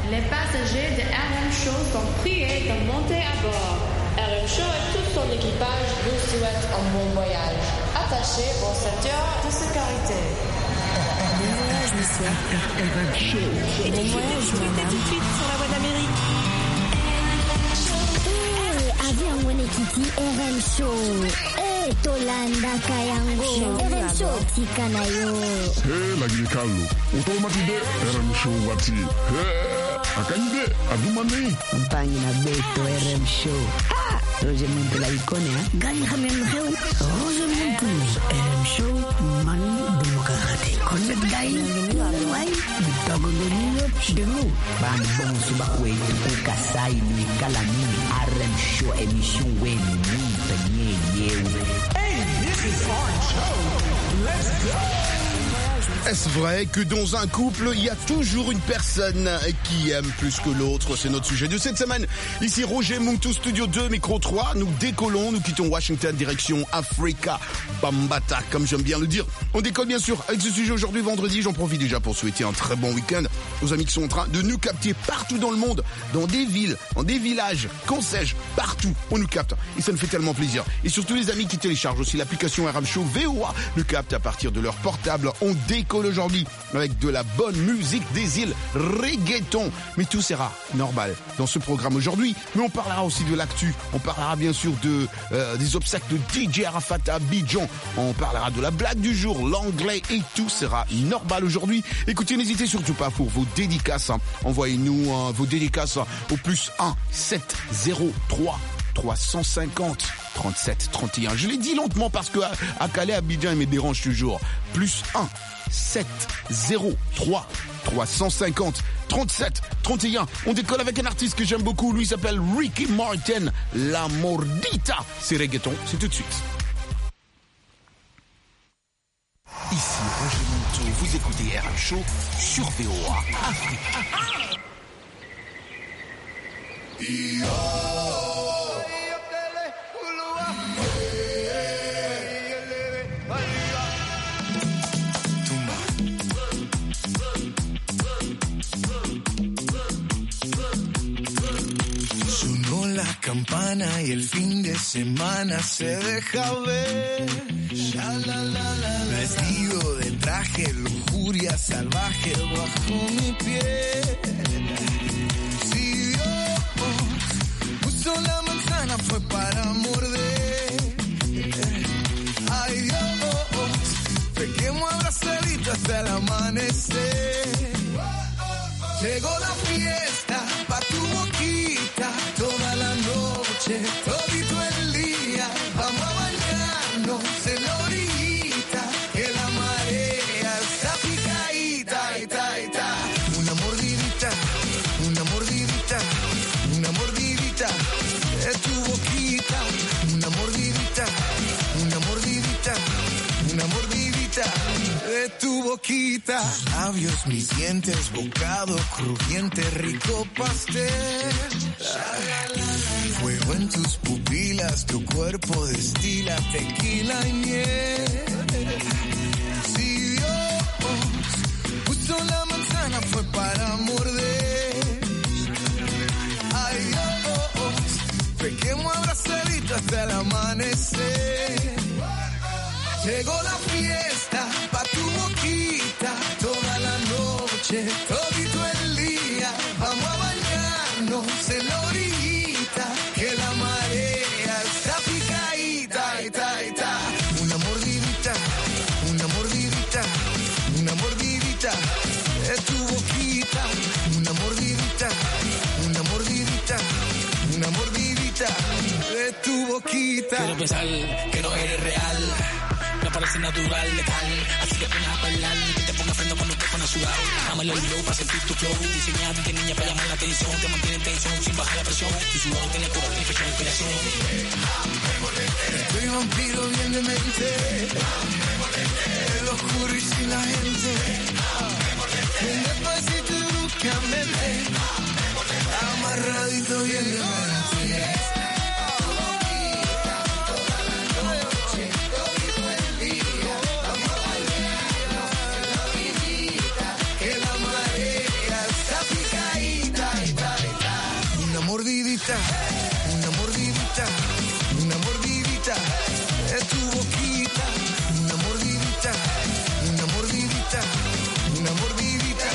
Les passagers de RM Show sont priés de monter à bord. RM Show et tout son équipage vous souhaitent un bon voyage. Attachez vos ceintures de sécurité. Bon voyage, monsieur. RM Show. Et bon voyage, madame. Tout de suite sur la voie d'Amérique. Avion mwenyekiti RM Show. Tolanda kayango. RM Show tika nayo. Lagi Carlo. Automatide RM Show wati. Akanyide adumani. Mpangi na beto RM Show. Roger Muntu la ikone ha. Gani hamem heu. Roger Muntu. RM Show mani demokrati. Konbet gai. Wai. Bitagondonio dengo. Bang bong subakwe ukasai ni kalani. RM Show émission weni ni penye yewe. Hey, this is RM Show. Let's go. Est-ce vrai que dans un couple, il y a toujours une personne qui aime plus que l'autre? C'est notre sujet de cette semaine. Ici Roger Muntu, Studio 2, Micro 3. Nous décollons, nous quittons Washington, direction Africa Bambata, comme j'aime bien le dire. On décolle bien sûr avec ce sujet aujourd'hui, vendredi. J'en profite déjà pour souhaiter un très bon week-end aux amis qui sont en train de nous capter partout dans le monde, dans des villes, dans des villages, qu'en sais-je, partout. On nous capte et ça nous fait tellement plaisir. Et surtout les amis qui téléchargent aussi l'application RM Show VOA nous captent à partir de leur portable. On décolle aujourd'hui avec de la bonne musique des îles, reggaeton. Mais tout sera normal dans ce programme aujourd'hui. Mais on parlera aussi de l'actu. On parlera bien sûr des obsèques de DJ Arafat à Abidjan. On parlera de la blague du jour, l'anglais et tout sera normal aujourd'hui. Écoutez, n'hésitez surtout pas pour vos dédicaces. Envoyez-nous vos dédicaces au plus 1 703 350 37 31. Je l'ai dit lentement parce que à Calais, Abidjan, il me dérange toujours. Plus 1 703 350 37 31. On décolle avec un artiste que j'aime beaucoup. Lui s'appelle Ricky Martin. La Mordita. C'est reggaeton. C'est tout de suite. Ici Roger Muntu. Vous écoutez RM Show sur VOA Afrique. Campana y el fin de semana se deja ver. Vestido de traje, lujuria salvaje bajo mi piel. Si Dios puso la manzana fue para morder. Ay Dios, pequemos abrazaditos hasta el amanecer. Llegó la fiesta pa' tu boquita, toda la noche, todito el día, vamos a bañarnos en la orillita, que la marea está picadita, ita, ita. Una mordidita, una mordidita, una mordidita de tu boquita, una mordidita, una mordidita, una mordidita de tu boquita. Tus labios, mis dientes, bocado crujiente, rico pastel. Fuego en tus pupilas, tu cuerpo destila tequila y miel. Si Dios puso la manzana fue para morder. Ay Dios, pequemos abrazaditos hasta el amanecer. Llegó la fiesta pa' tu boquita, toda la noche, todito el día, vamos a bañarnos en la orillita, que la marea está picadita, ita, ita. Una mordidita, una mordidita, una mordidita de tu boquita, una mordidita, una mordidita, una mordidita de tu boquita. Quiero pensar que no eres real. Me parece natural, letal. Así que pongas a bailar, que te ponga freno cuando te pones a sudar. Dámelo el low para sentir tu flow. Diseñado de niña para llamar la atención. Te mantiene en tensión sin bajar la presión. Tu sudor tiene poder y fecha de inspiración. Estoy vampiro bien de mente. El oscuro y sin la gente. Ven despacito y búscame. Amarradito bien de mente. Que la marea está picadita. mordidita, una mordidita, una mordidita, es tu boquita, una mordidita, una mordidita, una mordidita.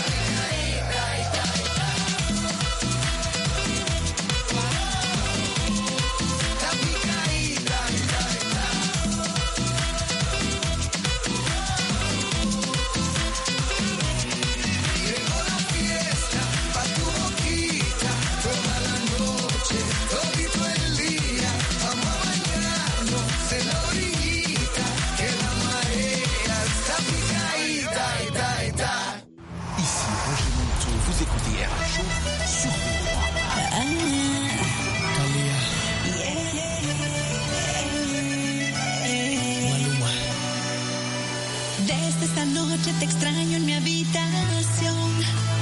Vous écoutez RM Show sur Maluma. Desde esta noche te extraño en mi habitación.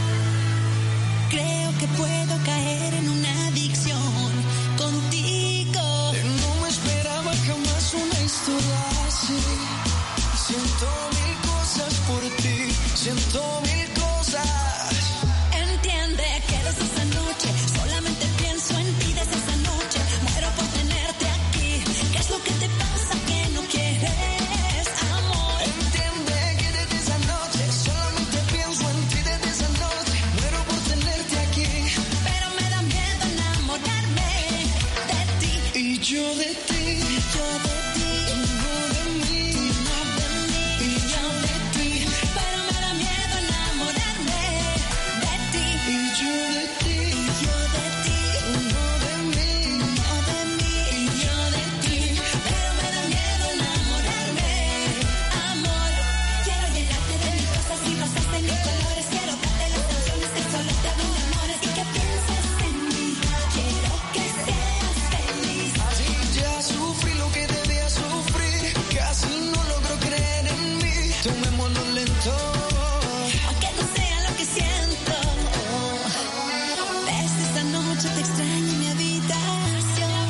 Creo que puedo caer en una adicción contigo. No me esperaba jamás una historia así. Siento mil cosas por ti, siento mil cosas. Entiende que desde esa noche solamente pienso en ti. Desde esa noche muero por tenerte aquí. ¿Qué es lo que te pasa que no quieres amor? Entiende que desde esa noche solamente pienso en ti. Desde esa noche muero por tenerte aquí. Pero me da miedo enamorarme de ti. Y yo de ti, yo de ti, no de mí, no de mí, y yo de ti. pero me da miedo enamorarme de ti. Y yo de ti, Yo de ti, no de mí, no de mí, yo de ti, pero me da miedo enamorarme. Amor, quiero llenarte de mis cosas y rosas de mis colores. Quiero darte las canciones que solo te hablan de amores y que pienses en mí. Quiero que seas feliz. así ya sufrí lo que debía sufrir. Casi no logro creer en mí. Tomémoslo lento. Aunque no sea lo que siento. Desde esta noche te extraño en mi habitación.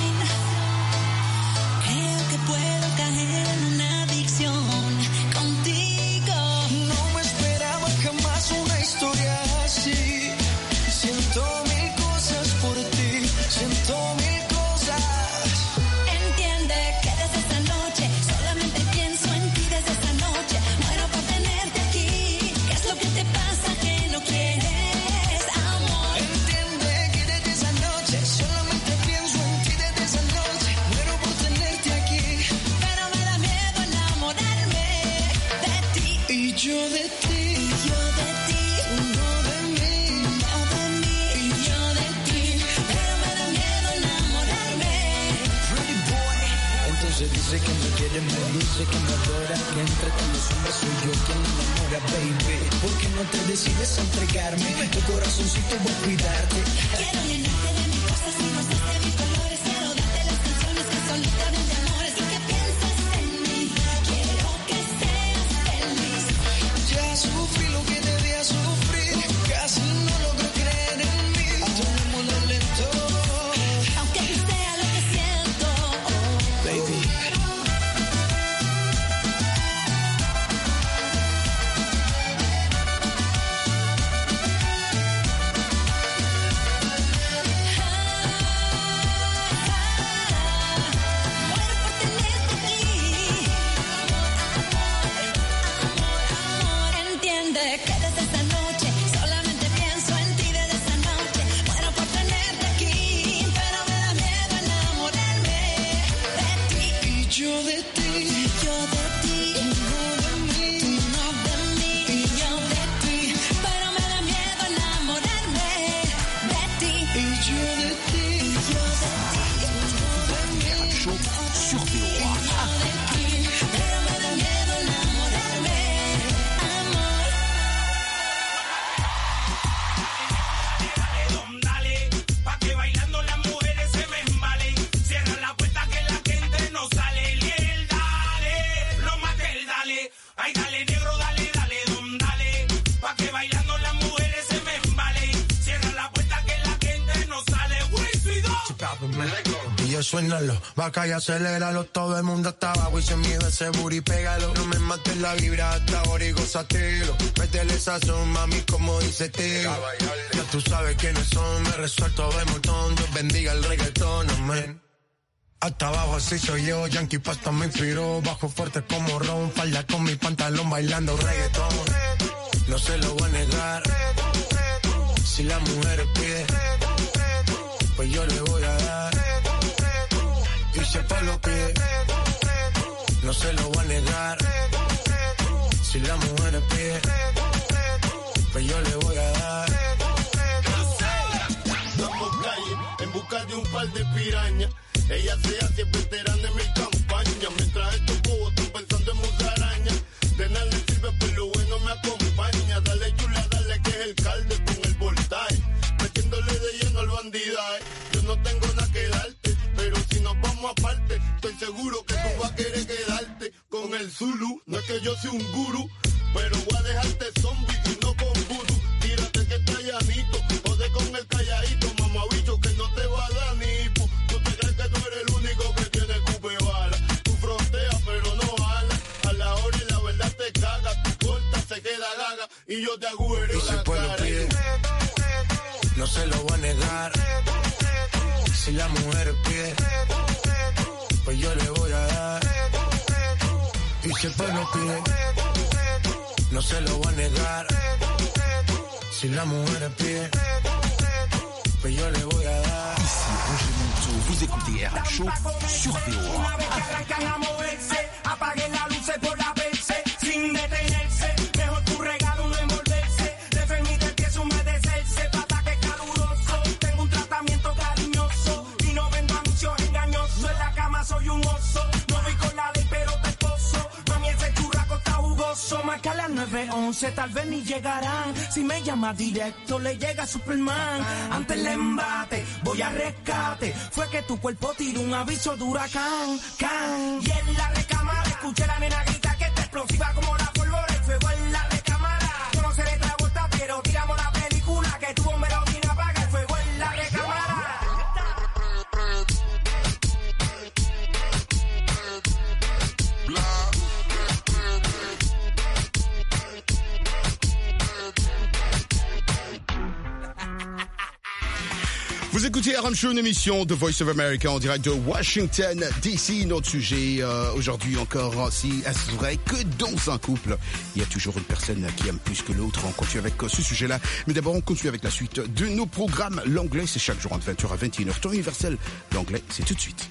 Creo que puedo caer en una adicción contigo. No me esperaba jamás una historia así. Siento mil cosas por ti, siento mil cosas. Entiende que desde esta noche solamente pienso en ti. Desde esta noche muero por tenerte aquí. ¿Qué es lo que te pasa que no quieres amor? Entiende que desde esa noche solamente pienso en ti. Desde esa noche muero por tenerte aquí. Pero me da miedo enamorarme de ti. Y yo de ti, Yo de ti, no de mí, no de mí, yo de ti, pero me da miedo enamorarme. pretty boy. Entonces dice que me quiere, me dice que me adora, que entre todos los hombres soy yo quien me enamora, baby. ¿Por qué no te decides a entregarme? Tu corazoncito voy a cuidarte. Quiero llenarte de mis cosas y rosas de mis colores. Quiero darte las canciones que solo te hablan de amores y que pienses en mí. Quiero que seas feliz. Ya sufrí lo que debía sufrir. Casi no logro creer en mí. Tomémoslo lento, Aunque no sea lo que siento. baby. suénalo. Vaca y aceléralo, todo el mundo está abajo y sin miedo ese booty, pégalo. No me mates la vibra hasta ahora y gózatelo. Métele sazón, mami, como dice Tío. Ya tú sabes quiénes son, me resuelto de montón. Dios bendiga el reggaetón, amén. Hasta abajo así soy yo, Yankee Pasta me inspiró. Bajo fuerte como Ron, falda con mi pantalón bailando reggaetón. No se lo voy a negar, si la mujer pide, pues yo le voy a dar. Y si el pueblo pide, no se lo voy a negar, si la mujer pide, pues yo le voy a dar. Damos calle en busca de un par de pirañas. Ella se hace veterana en mi campaña. Mientras estos bobos están pensando en musaraña. De nada le sirve, pero lo bueno me acompaña. Dale chula, dale que es el calde con el voltaje. Metiéndole de lleno al bandidaje. Yo no tengo nada que darte, pero si nos vamos aparte, estoy seguro que tú vas a querer quedarte con el Zulu. No es que yo sea un gurú, pero voy a dejarte zombie y no con vudú. Tírate que está llanito, jode con el calladito, mamabicho, que no te va a dar ni hipo. Tú te crees que tú eres el único que tiene cupe bala. Tú fronteas pero no jala. A la hora y la verdad te caga. Tu corta se queda gaga y yo te agüero la cara. Pide, no se lo voy a negar, si la mujer pide, pues yo le voy a dar. Y si el pueblo pide, no se lo voy a negar, si la mujer pide, pues yo le voy a dar. Ici Roger Monteau, vous écoutez RM Show sur VOA. Apaguen las luces por la verse, sin detenerse. Mejor tu regalo no envolverse. Le permite el pie humedecerse. Pataque caluroso, tengo un tratamiento cariñoso. Y no vendo anuncios engañosos. En la cama soy un oso. No voy con la ley, pero te esposo. Mami, ese churraco está jugoso. Marca las 911, tal vez ni llegarán. Si me llama directo, le llega Superman. Antes del embate, voy a rescate. Fue que tu cuerpo tiró un aviso de huracán. Can. Y en la recámara escuché la nena grita que está explosiva como la pólvora. El fuego en la recámara. Yo no seré Travolta, pero tiramos la película. Que tu bombero vino apaga el fuego en la recámara. Vous écoutez RM Show, une émission de Voice of America en direct de Washington DC. Notre sujet aujourd'hui encore, si est-ce vrai que dans un couple, il y a toujours une personne qui aime plus que l'autre. On continue avec ce sujet-là. Mais d'abord, on continue avec la suite de nos programmes. L'anglais, c'est chaque jour entre 20h à 21h. Temps universel, l'anglais, c'est tout de suite.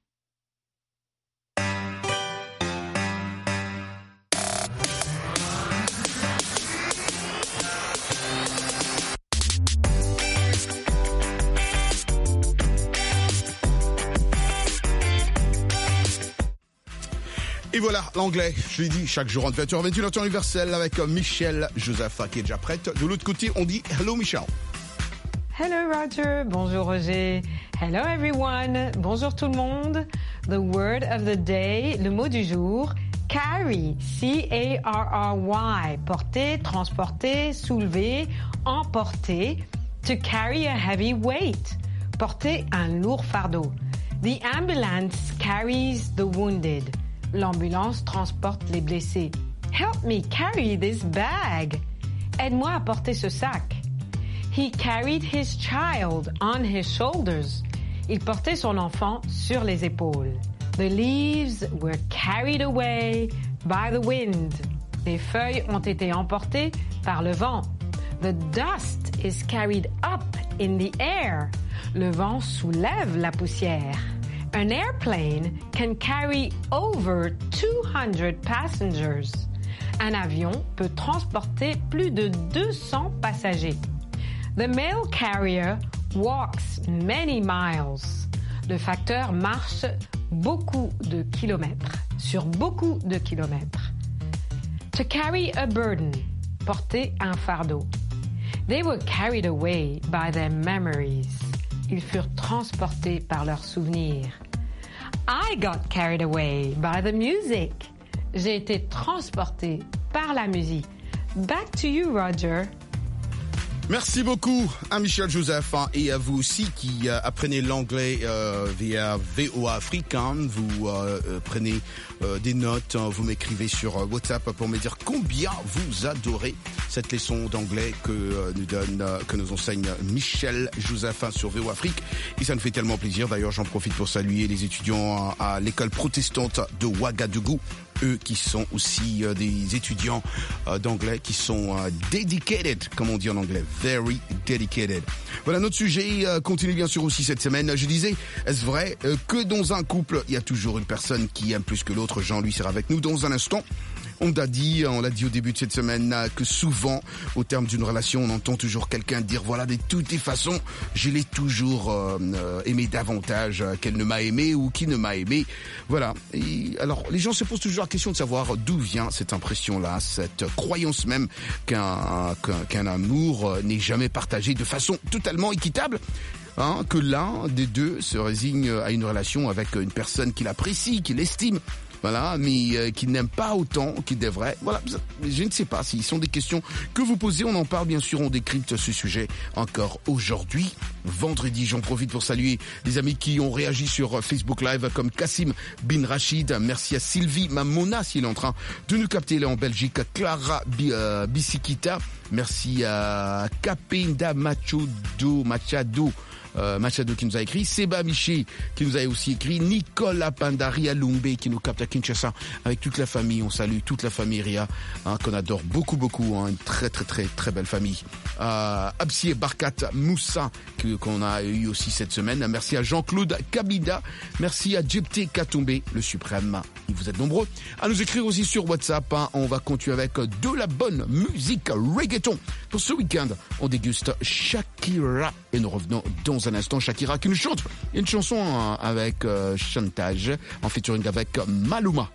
Et voilà, l'anglais, je l'ai dit, chaque jour entre 20h et 21h, temps universel avec Michelle Josepha qui est déjà prête. De l'autre côté, on dit hello Michelle. Hello Roger, bonjour Roger. Hello everyone, bonjour tout le monde. The word of the day, le mot du jour, carry, C-A-R-R-Y, porter, transporter, soulever, emporter. To carry a heavy weight, porter un lourd fardeau. The ambulance carries the wounded. L'ambulance transporte les blessés. Help me carry this bag. Aide-moi à porter ce sac. He carried his child on his shoulders. Il portait son enfant sur les épaules. The leaves were carried away by the wind. Les feuilles ont été emportées par le vent. The dust is carried up in the air. Le vent soulève la poussière. An airplane can carry over 200 passengers. Un avion peut transporter plus de 200 passagers. The mail carrier walks many miles. Le facteur marche beaucoup de kilomètres, sur beaucoup de kilomètres. To carry a burden, porter un fardeau. They were carried away by their memories. Ils furent transportés par leurs souvenirs. I got carried away by the music. J'ai été transporté par la musique. Back to you, Roger. Merci beaucoup à Michel Joseph et à vous aussi qui apprenez l'anglais via VOA Afrique. Vous prenez des notes, vous m'écrivez sur WhatsApp pour me dire combien vous adorez cette leçon d'anglais que nous enseigne Michel Joseph sur VOA Afrique. Et ça nous fait tellement plaisir. D'ailleurs, j'en profite pour saluer les étudiants à l'école protestante de Ouagadougou. Eux qui sont aussi des étudiants d'anglais qui sont dedicated, comme on dit en anglais, very dedicated. Voilà, notre sujet continue bien sûr aussi cette semaine. Je disais, est-ce vrai que dans un couple, il y a toujours une personne qui aime plus que l'autre? Jean-Louis sera avec nous dans un instant. On l'a dit au début de cette semaine que souvent, au terme d'une relation, on entend toujours quelqu'un dire voilà, de toutes les façons, je l'ai toujours aimé davantage qu'elle ne m'a aimé ou qui ne m'a aimé. Voilà. Et alors, les gens se posent toujours la question de savoir d'où vient cette impression-là, cette croyance même qu'un amour n'est jamais partagé de façon totalement équitable. Que l'un des deux se résigne à une relation avec une personne qu'il apprécie, qu'il estime. Voilà, mais qui n'aime pas autant qu'il devrait. Voilà, je ne sais pas s'ils sont des questions que vous posez. On en parle bien sûr, on décrypte ce sujet encore aujourd'hui, vendredi. J'en profite pour saluer les amis qui ont réagi sur Facebook Live comme Kassim Bin Rachid. Merci à Sylvie Mamona, s'il est en train de nous capter là en Belgique. Clara Bisikita. Merci à Kapenda Machado qui nous a écrit, Seba Miché qui nous a aussi écrit, Nicolas Pandari Alumbe qui nous capte à Kinshasa avec toute la famille. On salue toute la famille Ria qu'on adore beaucoup, une très très très très belle famille. Absié Barkat Moussa qu'on a eu aussi cette semaine. Merci à Jean-Claude Kabida, merci à Djepté Katombe, le suprême. Et vous êtes nombreux à nous écrire aussi sur WhatsApp. On va continuer avec de la bonne musique reggaeton. Pour ce week-end, on déguste Shakira et nous revenons dans un instant. Shakira qui nous chante une chanson avec Chantage en featuring avec Maluma.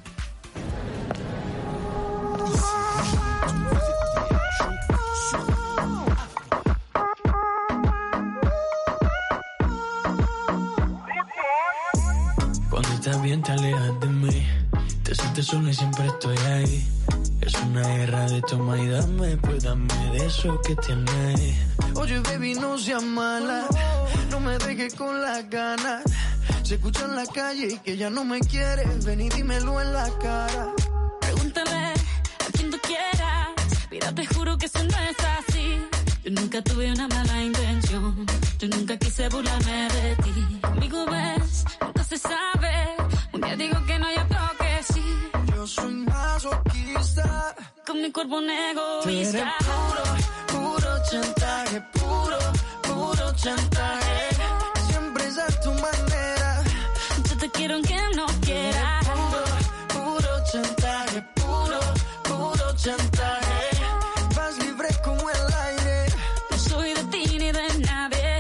Cuando estás bien te alejas de mí, te sientes sola y siempre estoy ahí. Es una guerra de toma y dame, pues dame de eso que tienes. Oye baby, no seas mala, no me dejes con las ganas. Se escucha en la calle que ya no me quieres, ven y dímelo en la cara. Pregúntale a quien tú quieras, mira te juro que eso no es así. Yo nunca tuve una mala intención, yo nunca quise burlarme de ti. Conmigo ves, nunca se sabe, un día digo que no y otro que sí. Yo soy masoquista, con mi cuerpo un tú eres egoísta. puro chantaje, puro chantaje. Siempre es a tu manera, Yo te quiero aunque no quieras. puro chantaje, puro chantaje. Vas libre como el aire. No soy de ti ni de nadie.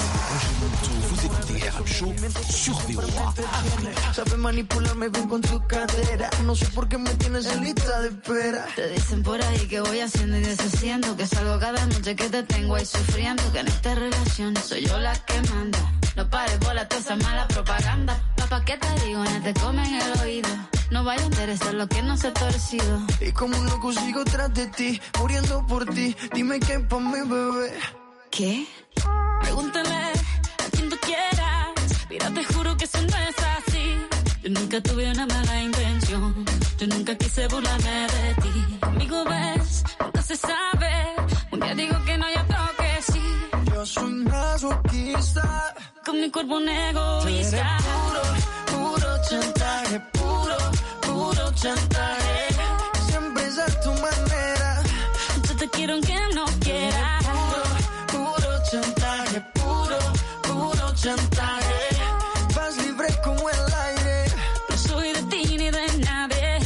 Vous écoutez RM Show sur VOA. Sabes manipularme bien con tu cadera. No sé por qué me tienes en lista de espera. Te dicen por ahí que voy haciendo y deshaciendo, que salgo cada noche que te tengo ahí sufriendo, que en esta relación soy yo la que manda. No pares bola toda esa mala propaganda. Papá, ¿qué te digo? No te comen el oído. No vaya a interesar lo que no se ha torcido. Y como un loco sigo tras de ti, muriendo por ti. Dime qué pa' mi bebé. ¿Qué? Pregúntale a quien tú quieras, mira te juro que eso no es así. Yo nunca tuve una mala intención, yo nunca quise burlarme de ti. Conmigo ves, nunca se sabe, un día digo que no y otro que sí. Yo soy masoquista, con mi cuerpo un tú eres egoísta. puro chantaje, puro chantaje. Siempre es a tu manera, Yo te quiero aunque no quieras. puro chantaje, puro chantaje. Vas libre como el aire. No soy de ti ni de nadie.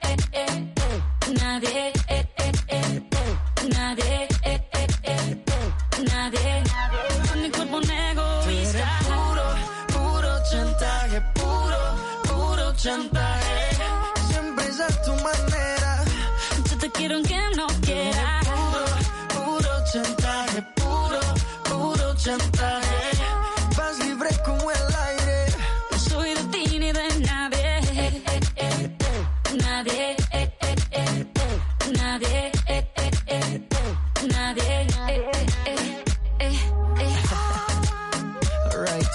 Nadie. Nadie. Nadie. Con mi cuerpo un egoísta. Puro chantaje, puro chantaje. Siempre es a tu manera. Yo te quiero aunque no quieras. Puro chantaje, puro chantaje. Vas libre como el aire. No soy de ti ni de nadie. Nadie. Nadie. Nadie.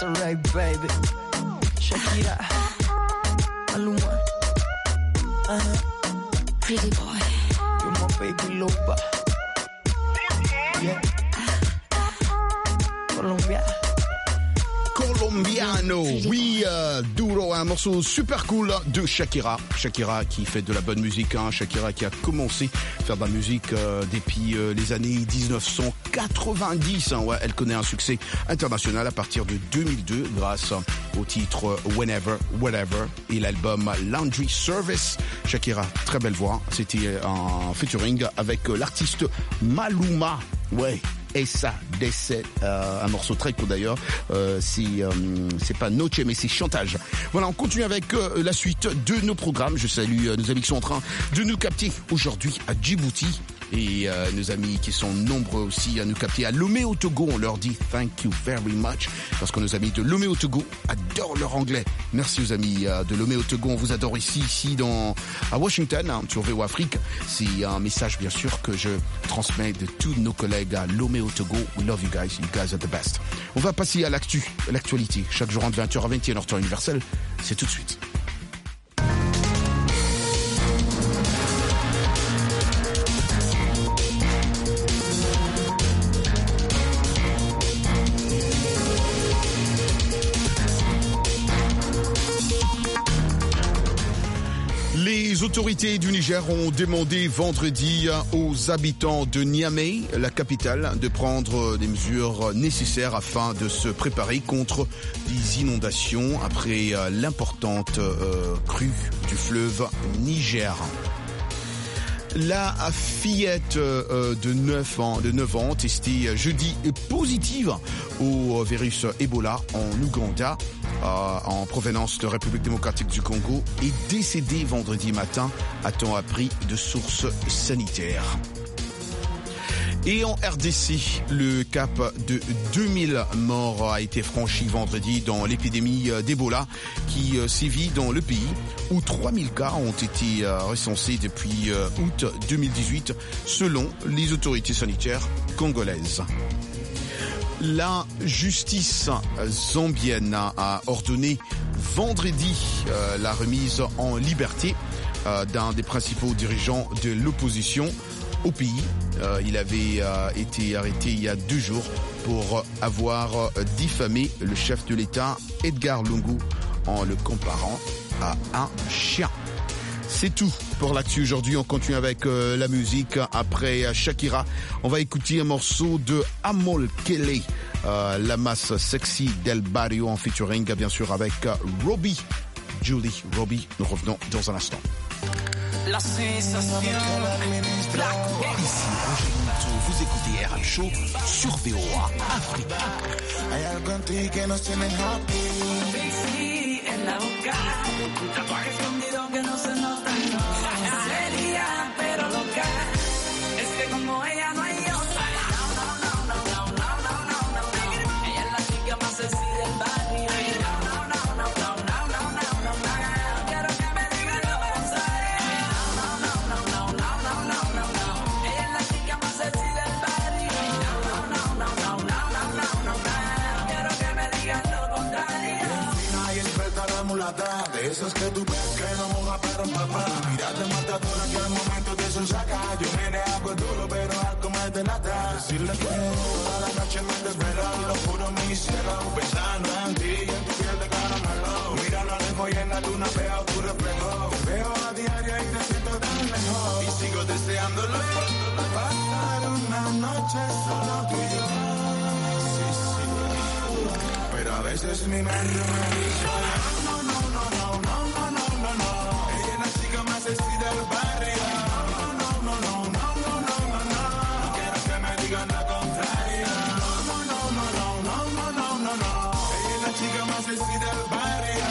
That's alright, baby. Shakira, Maluma, Pretty boy. you're my baby lover. Yeah. Colombia. Colombiano, oui, Duro, un morceau super cool de Shakira. Shakira qui fait de la bonne musique, hein. Shakira qui a commencé à faire de la musique depuis les années 1990. Hein. Ouais, elle connaît un succès international à partir de 2002 grâce au titre Whenever, Whatever et l'album Laundry Service. Shakira, très belle voix. C'était un featuring avec l'artiste Maluma. Ouais. Et ça décède, un morceau très court d'ailleurs, c'est pas Noche mais c'est Chantage. Voilà, on continue avec la suite de nos programmes. Je salue nos amis qui sont en train de nous capter aujourd'hui à Djibouti et nos amis qui sont nombreux aussi à nous capter à Lomé au Togo. On leur dit thank you very much parce que nos amis de Lomé au Togo adorent leur anglais. Merci aux amis de Lomé au Togo, on vous adore ici à Washington, hein, sur VO Afrique. C'est un message bien sûr que je transmets de tous nos collègues à Lomé au Togo. We love you guys are the best. On va passer à l'actualité. Chaque jour entre 20h à 21h temps universel, c'est tout de suite. Les autorités du Niger ont demandé vendredi aux habitants de Niamey, la capitale, de prendre des mesures nécessaires afin de se préparer contre des inondations après l'importante crue du fleuve Niger. La fillette de 9 ans testée jeudi positive au virus Ebola en Ouganda, en provenance de République démocratique du Congo, est décédée vendredi matin, a-t-on appris de sources sanitaires. Et en RDC, le cap de 2000 morts a été franchi vendredi dans l'épidémie d'Ebola qui sévit dans le pays, où 3000 cas ont été recensés depuis août 2018, selon les autorités sanitaires congolaises. La justice zambienne a ordonné vendredi la remise en liberté d'un des principaux dirigeants de l'opposition au pays. Il avait été arrêté il y a 2 jours pour avoir diffamé le chef de l'État, Edgar Lungu, en le comparant à un chien. C'est tout pour l'actu aujourd'hui. On continue avec la musique. Après Shakira, on va écouter un morceau de Amol Kele, la masse sexy del barrio en featuring bien sûr avec Robbie, Julie Robbie. Nous revenons dans un instant. La sensation. Ici Roger Monteau, vous écoutez RM Show sur VOA Afrique. Hay algo en ti que nos tiene happy. Sí, en la boca. Tatuaje escondido que no se nota. Sería, pero loca. Es que como ella no hay otra. Ella es la chica más sexy del barrio. De esas que tú ves que no moja pero papá. Mírate matadora que al momento de eso saca. Yo me hago duro pero algo me delata. Decirle que toda la noche me desvelo. Lo juro mi cielo, pensando en ti y en tu piel de caramelo. Mira lo lejos y en la luna veo tu reflejo. Te veo a diario y te siento tan lejos. Y sigo deseándolo. Pasar una noche solo tú y yo. Sí, sí. Pero a veces mi mente me dice sexy del barrio. No quiero que me digan la contraria. Ella es la chica más sexy del barrio.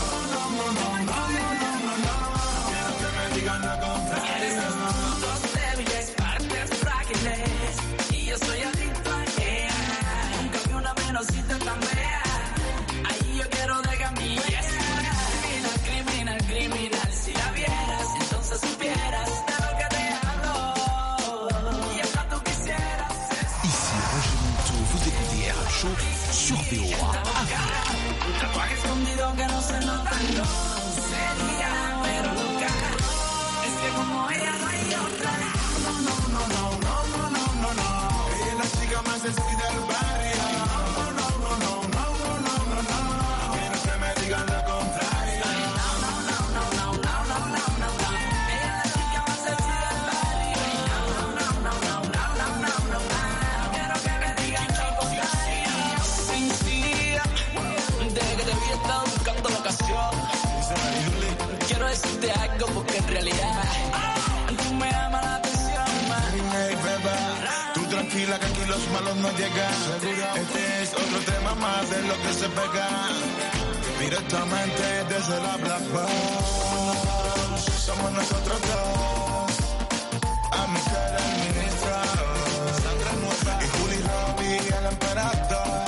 No quiero que me digan la contraria. Puntos débiles, partes frágiles. Y yo soy adicto a ella. Nunca vi una menosita tan fea. Ahí yo quiero dejar mi criminal, criminal. Si la vieras, entonces supieras de lo que te hablo. Y hasta tú quisieras. Ici Roger Monteau, vous écoutez RM Show sur VOA Afrique. Un tatuaje escondido que no se nota, no sería pero loca. Es que como ella no hay otra. No, no, no, no, no, no, no, no, no. Ella es la chica más sexy del barrio. No, no, no, no, no, no, no, no, no. A mí no se me digan lo contrario. No, no, no, no, no, no, no, no, no, no. Ella es la chica más sexy del barrio. No, no, no, no, no, no, no, no, no, no. Quiero que me digan lo contrario. Sencilla, desde que te vi he estado buscando la ocasión. Quiero decirte algo porque en realidad tú me llamas la atención, Hey, beba, tú tranquila que aquí los malos no llegan. Este es otro tema más de lo que se pega. Directamente desde la Black Box. Somos nosotros dos. A mi cara el ministro, Sandra Nueva y Juli Robbie el emperador.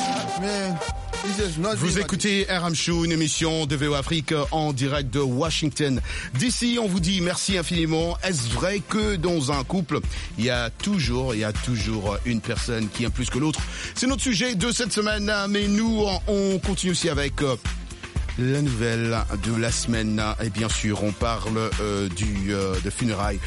Vous écoutez RM Show, une émission de VOA Afrique en direct de Washington. D'ici, on vous dit merci infiniment. Est-ce vrai que dans un couple, il y a toujours une personne qui aime plus que l'autre? C'est notre sujet de cette semaine, mais nous, on continue aussi avec la nouvelle de la semaine. Et bien sûr, on parle de funérailles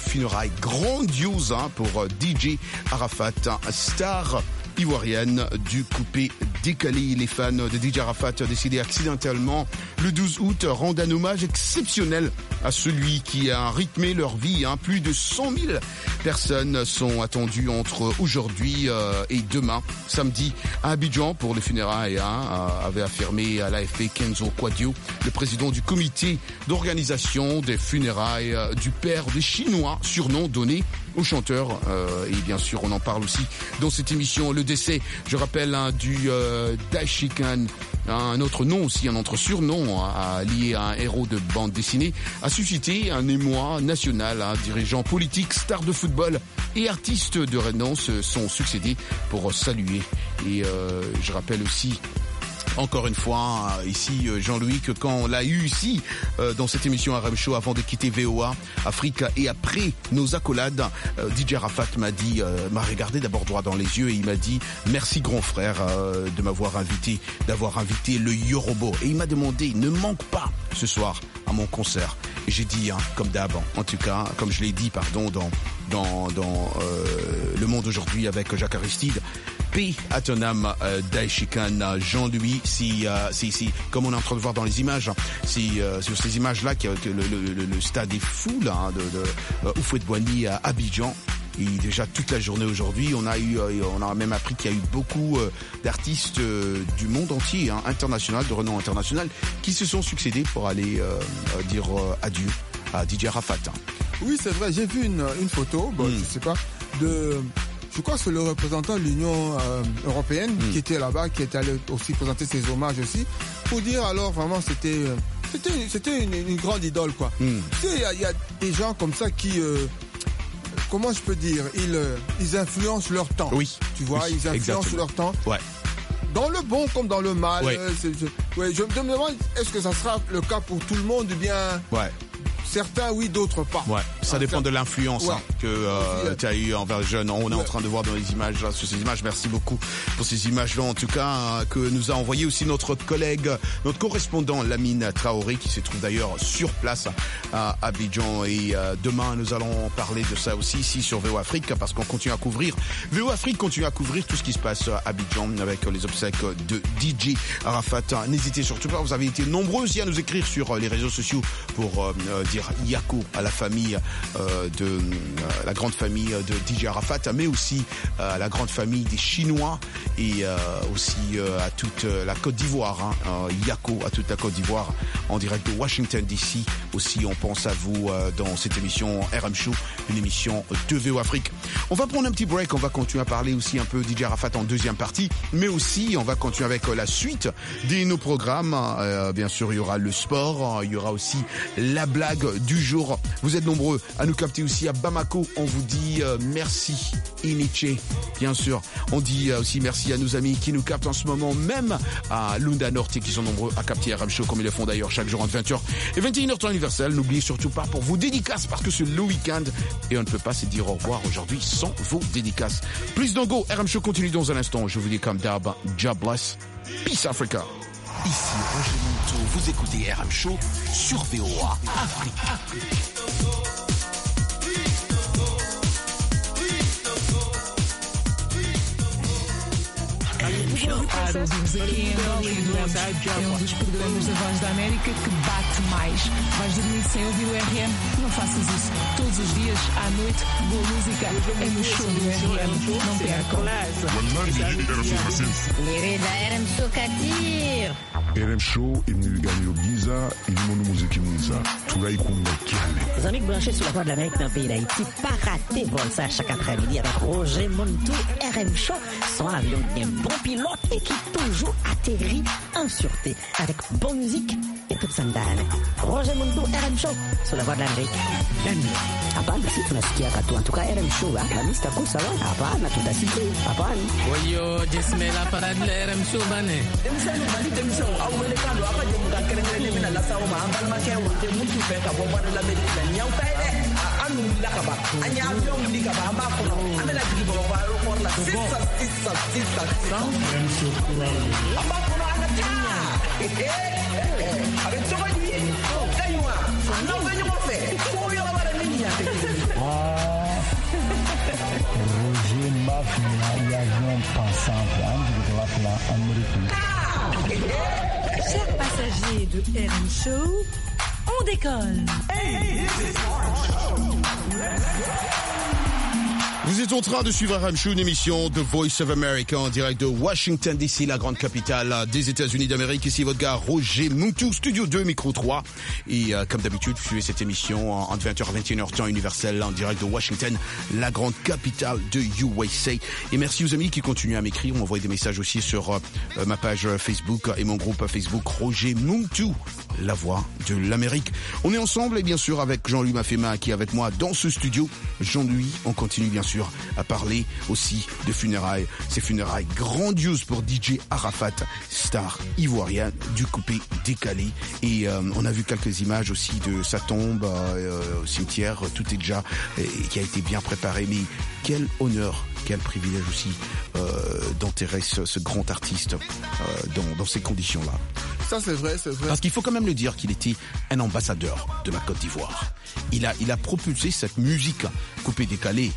grandioses pour DJ Arafat, star ivoirienne du coupé décalé. Les fans de DJ Arafat décédé accidentellement le 12 août rendent un hommage exceptionnel à celui qui a rythmé leur vie. Plus de 100 000 personnes sont attendues entre aujourd'hui et demain, samedi, à Abidjan pour les funérailles, avait affirmé à l'AFP Kenzo Kwadio, le président du comité d'organisation des funérailles du père des Chinois, surnom donné au chanteur. Et bien sûr, on en parle aussi dans cette émission. Le décès, je rappelle, du Daichi Khan, un autre nom aussi, un autre surnom lié à un héros de bande dessinée, a suscité un émoi national. Dirigeants politiques, stars de football et artistes de renom se sont succédés pour saluer. Et je rappelle aussi, encore une fois, ici, Jean-Louis, que quand on l'a eu ici, dans cette émission RM Show, avant de quitter VOA Afrique, et après nos accolades, DJ Arafat m'a regardé d'abord droit dans les yeux et il m'a dit merci grand frère de m'avoir invité, d'avoir invité le Yorobo. Et il m'a demandé, ne manque pas ce soir à mon concert. Et j'ai dit, comme d'hab, en tout cas, comme je l'ai dit, dans Le Monde aujourd'hui avec Jacques Aristide, paix à ton âme, Daichi Khan, Jean-Louis, si, comme on est en train de voir dans les images, sur ces images-là, que le stade est fou, là, de Houphouët-Boigny à Abidjan. Et déjà toute la journée aujourd'hui, on a même appris qu'il y a eu beaucoup d'artistes du monde entier, international, de renom international, qui se sont succédés pour aller dire adieu à DJ Arafat. Oui, c'est vrai, j'ai vu une photo, je sais pas, je crois que c'est le représentant de l'Union européenne qui était là-bas, qui était allé aussi présenter ses hommages aussi, pour dire alors vraiment c'était une grande idole, quoi. Tu sais, il y a des gens comme ça qui comment je peux dire, ils influencent leur temps. Oui. Tu vois, oui, ils influencent exactement. leur temps. Ouais. Dans le bon comme dans le mal. Oui. Je me demande, est-ce que ça sera le cas pour tout le monde ou bien certains oui, d'autres pas. Ouais, ça dépend de l'influence que tu as eu envers le jeune. On est en train de voir dans les images, là, sur ces images. Merci beaucoup pour ces images-là, en tout cas, que nous a envoyé aussi notre collègue, notre correspondant Lamine Traoré, qui se trouve d'ailleurs sur place à Abidjan. Et demain, nous allons parler de ça aussi ici sur VOA Afrique, parce qu'on continue à couvrir. VOA Afrique continue à couvrir tout ce qui se passe à Abidjan avec les obsèques de DJ Arafat. N'hésitez surtout pas, vous avez été nombreux aussi à nous écrire sur les réseaux sociaux pour dire Yako à la famille la grande famille de DJ Arafat, mais aussi à la grande famille des Chinois et aussi à toute la Côte d'Ivoire. Yako à toute la Côte d'Ivoire en direct de Washington DC. Aussi, on pense à vous dans cette émission RM Show, une émission de VOA Afrique. On va prendre un petit break, on va continuer à parler aussi un peu DJ Arafat en deuxième partie, mais aussi on va continuer avec la suite de nos programmes. Bien sûr, il y aura le sport, il y aura aussi la blague du jour. Vous êtes nombreux à nous capter aussi à Bamako. On vous dit merci Iniche, bien sûr. On dit aussi merci à nos amis qui nous captent en ce moment, même à Lunda Norte, qui sont nombreux à capter RM Show, comme ils le font d'ailleurs chaque jour entre 20h et 21h temps universel. N'oubliez surtout pas pour vos dédicaces, parce que c'est le week-end et on ne peut pas se dire au revoir aujourd'hui sans vos dédicaces. Plus d'Ango, RM Show continue dans un instant. Je vous dis comme d'hab, God bless, Peace Africa. Ici Roger Monteau, vous écoutez RM Show sur VOA Afrique. Para ouvimos aqui em Hollywood, é um dos programas da Voz da América que bate mais. Vais dormir sem ouvir o RM? Não faças isso. Todos os dias, à noite, boa música é no show do RM. Não percam. Lirida RM Show Katir. RM Show imniliganyo giza ilimono muziki mwiza turaikunda kiale. Les amis branchés sur la Voix de l'Amérique dans le pays d'Haïti, pas rater Volsa chaque après-midi avec Roger Montou. RM Show, son avion bien bon pilote et qui toujours atterrit en sûreté avec bonne musique et toute sandale. Roger Montou, RM Show sur la Voix de l'Amérique. Hapana, si tunasikia katu. En tout cas, RM Show, Alhamisi takusa wa. Hapana, tutasikia. Hapana. Oyo, jesmela para de RM Show bane. Emisani bali demisão ao mercado apa de muka kere mina la sawo ma ambal ma kewo de mutu fe ka bomba de l'Amérique la nyau pede anu la ka ba anya avion ni ka ba ma ko amela di bo ba ro por la sissa amba ko ana tinya avec ça di kaywa non venyo mo fe ko yo la bara niña Roger Mafia y avion passant en Amérique. Chers passagers de RM Show, on décolle. Vous êtes en train de suivre RM Show, une émission de Voice of America en direct de Washington DC, la grande capitale des États-Unis d'Amérique. Ici votre gars Roger Montou, Studio 2, Micro 3. Et comme d'habitude, vous suivez cette émission entre 20h et 21h temps universel en direct de Washington, la grande capitale de USA. Et merci aux amis qui continuent à m'écrire. On m'envoie des messages aussi sur ma page Facebook et mon groupe Facebook Roger Montou, la voix de l'Amérique. On est ensemble et bien sûr avec Jean-Louis Mafema qui est avec moi dans ce studio. Jean-Louis, on continue bien sûr à parler aussi de funérailles. Ces funérailles grandioses pour DJ Arafat, star ivoirienne du coupé décalé. Et on a vu quelques images aussi de sa tombe au cimetière. Tout est déjà qui a été bien préparé. Mais quel honneur, quel privilège aussi d'enterrer ce grand artiste dans ces conditions-là. Ça c'est vrai, c'est vrai. Parce qu'il faut quand même le dire qu'il était un ambassadeur de la Côte d'Ivoire. Il a propulsé cette musique coupé décalé.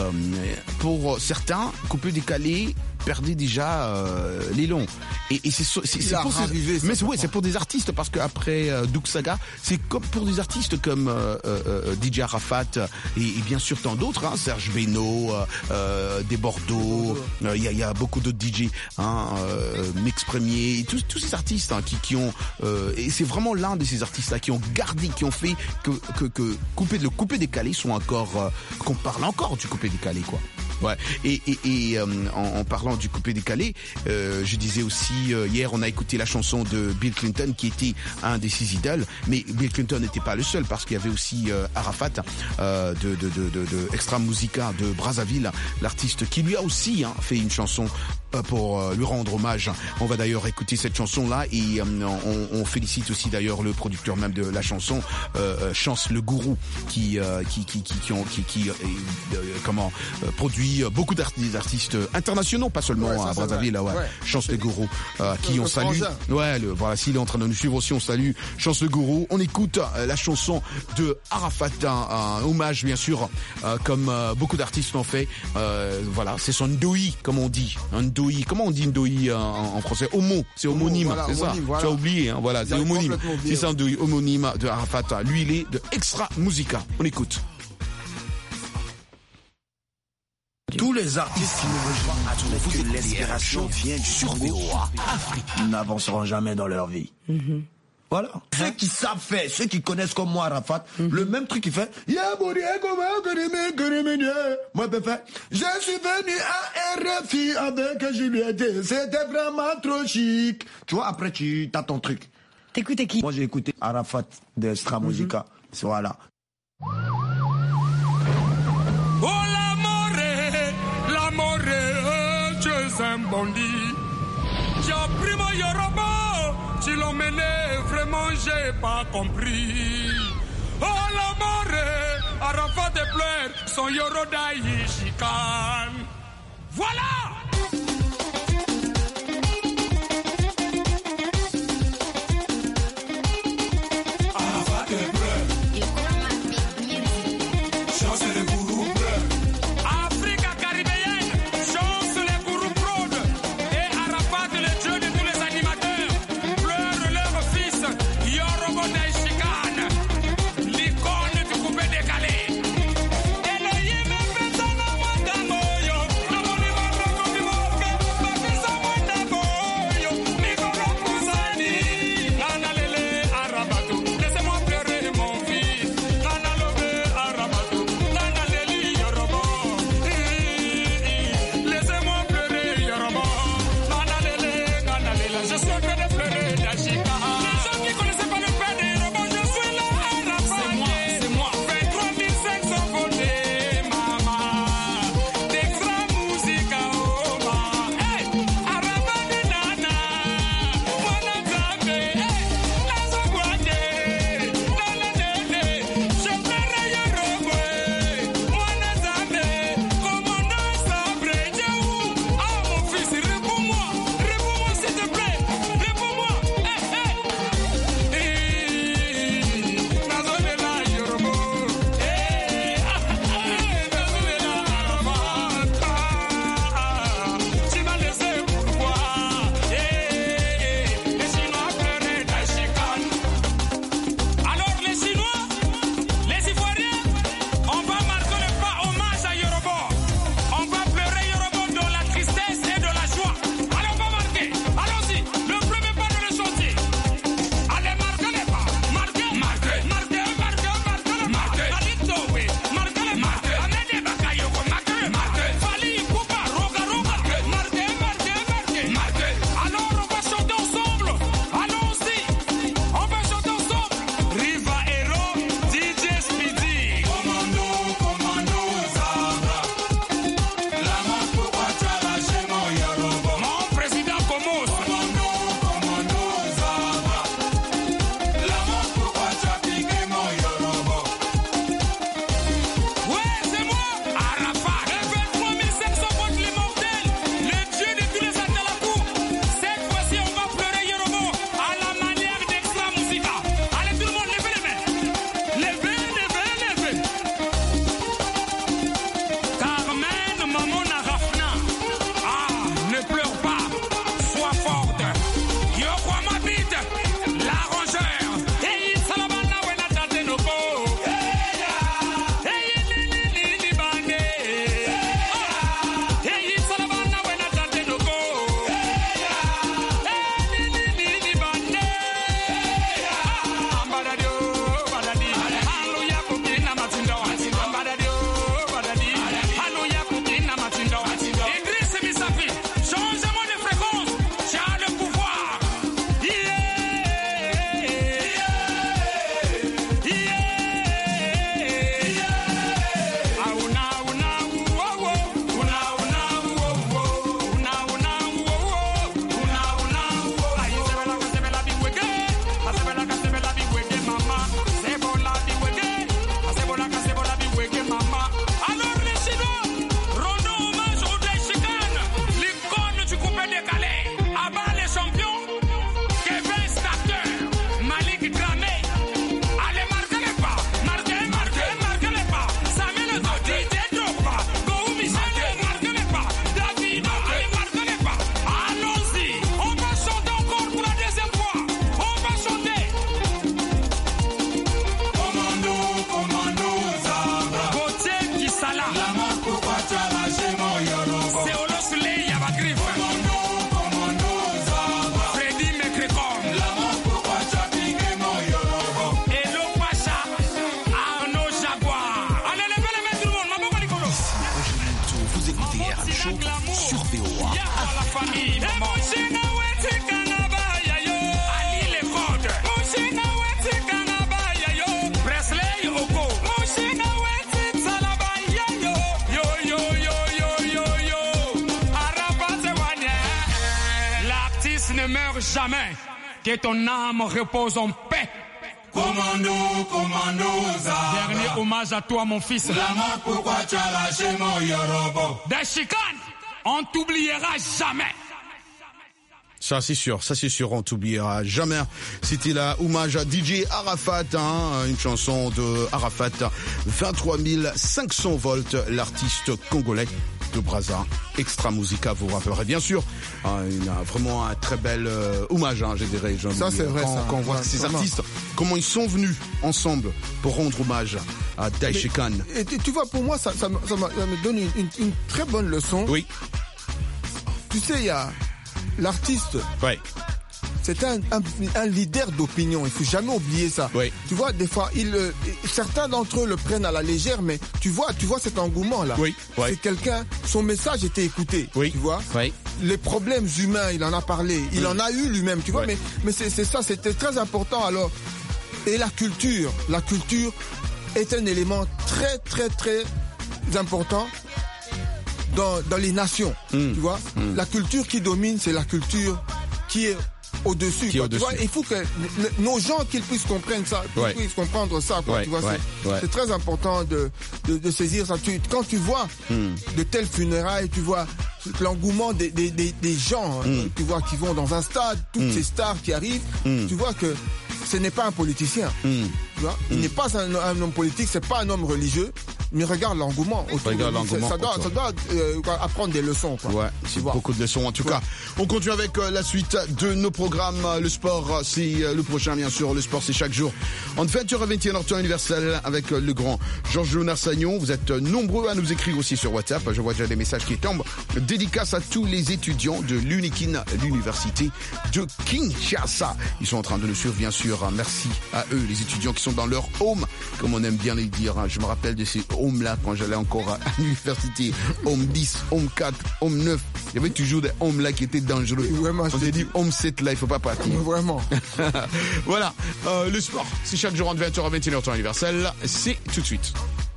Pour certains, coupé décalé perdait déjà les longs. Et c'est pour ravivé, mais c'est pour des artistes parce qu'après Douk Saga, c'est comme pour des artistes comme DJ Arafat et bien sûr tant d'autres, hein, Serge Beno, des Bordeaux, il y a beaucoup d'autres DJ, hein, Mix Premier, tous ces artistes hein, qui ont et c'est vraiment l'un de ces artistes là qui ont gardé, qui ont fait que le coupé décalé sont encore qu'on parle encore du coupé décalé quoi. Ouais. Et en parlant du coupé décalé, je disais aussi hier on a écouté la chanson de Bill Clinton qui était un des 6 idoles, mais Bill Clinton n'était pas le seul parce qu'il y avait aussi Arafat de Extra Musica de Brazzaville, l'artiste qui lui a aussi fait une chanson pour lui rendre hommage. On va d'ailleurs écouter cette chanson là et on félicite aussi d'ailleurs le producteur même de la chanson, Chance le Gourou qui produit beaucoup d'artistes internationaux, pas seulement à Brazzaville, là, ouais. Chance le Gourou, qui on salue. Ouais, voilà, s'il est en train de nous suivre aussi, on salue Chance le Gourou. On écoute la chanson de Arafat, un hommage bien sûr, comme beaucoup d'artistes l'ont fait. Voilà, c'est son Ndoui, comme on dit. Un Ndoui, comment on dit Ndoui en français? Homo, c'est homonyme, voilà, c'est homonyme, ça. Voilà. Tu as oublié, hein, voilà, c'est homonyme. C'est ça, Ndoui, homonyme de Arafat. Lui, il est de Extra Musica. On écoute. Tous les artistes qui nous rejoignent à que l'inspiration vient sur VOA Afrique n'avanceront jamais dans leur vie. Voilà. Ceux qui savent faire, ceux qui connaissent comme moi Arafat, le même truc qu'il fait. Moi, je suis venu à RFI avec Juliette. C'était vraiment trop chic. Tu vois, après, tu as ton truc. T'écoutes qui? Moi, j'ai écouté Arafat d'Extra Musica. Voilà. Oh l'amore, tu es un bandit. J'ai pris mon Yoruba, tu l'as mené, vraiment j'ai pas compris. Oh l'amore, Arafat de pleure, son Yoroda y chicane. Voilà! Presley ne meure jamais. Que ton âme repose en paix. Dernier hommage à toi, mon fils. Pourquoi tu as lâché mon Yorobo? Des chicanes, on t'oubliera jamais. Ça c'est sûr, on t'oubliera jamais. C'était la hommage à DJ Arafat, une chanson de Arafat, 23 500 volts, l'artiste congolais de Brazza, Extra Musica, vous rappellerez bien sûr. Il a vraiment un très bel hommage, je dirais. Ça c'est vrai. Quand on voit ces artistes, comment ils sont venus ensemble pour rendre hommage à Daïchi Khan. Et tu vois, pour moi, ça me donne une très bonne leçon. Oui. Tu sais, il y a l'artiste. Ouais. C'est un leader d'opinion, il faut jamais oublier ça. Oui. Tu vois, des fois, certains d'entre eux le prennent à la légère, mais tu vois cet engouement là. Oui. C'est quelqu'un, son message était écouté. Oui. Tu vois. Oui. Les problèmes humains, il en a parlé, il en a eu lui-même, tu vois. Oui. Mais c'est ça, c'était très important alors. Et la culture est un élément très très très important dans les nations. Tu vois. La culture qui domine, c'est la culture qui est au-dessus. Tu vois, il faut que nos gens qu'ils puissent comprendre ça, puissent comprendre ça. Quoi, tu vois, c'est très important de saisir ça. Quand tu vois de telles funérailles, tu vois l'engouement des gens, tu vois, qui vont dans un stade, toutes ces stars qui arrivent, tu vois que ce n'est pas un politicien. Tu vois, il n'est pas un homme politique, c'est pas un homme religieux. Mais regarde l'engouement. Ça doit apprendre des leçons. Quoi. Ouais, c'est beaucoup de leçons en tout cas. On continue avec la suite de nos programmes. Le sport, c'est le prochain bien sûr. Le sport, c'est chaque jour. Entre 20h et 21h, temps universel avec le grand Georges Léonard Sagnon. Vous êtes nombreux à nous écrire aussi sur WhatsApp. Je vois déjà des messages qui tombent. Dédicace à tous les étudiants de l'UNIKIN, l'université de Kinshasa. Ils sont en train de nous suivre bien sûr. Merci à eux, les étudiants qui sont dans leur home, comme on aime bien les dire. Je me rappelle de ces home là quand j'allais encore à l'université, home 10, home 4, home 9, il y avait toujours des homes là qui étaient dangereux. Vraiment, on s'est dit home 7 là, il faut pas partir. Vraiment. Voilà, le sport, c'est chaque jour entre 20h à 21h temps universel, c'est tout de suite.